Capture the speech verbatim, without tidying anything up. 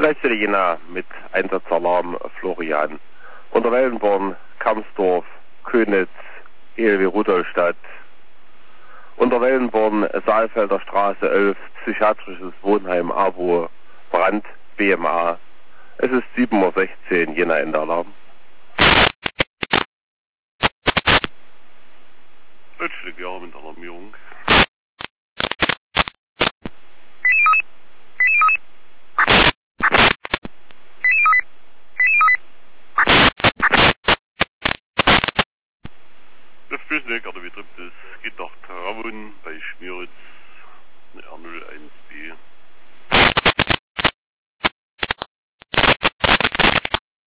Leitstelle Jena mit Einsatzalarm Florian. Unter Wellenborn, Kamsdorf, Könitz, E L W Rudolstadt. Unter Wellenborn, Saalfelder Straße elf, Psychiatrisches Wohnheim AWO, Brand, B M A. Es ist sieben Uhr sechzehn, Jena Endalarm. Letzte Jahre mit Alarmierung. Der Flüssigkeit betrifft es geht nach Travon bei Schmieritz, R null eins B.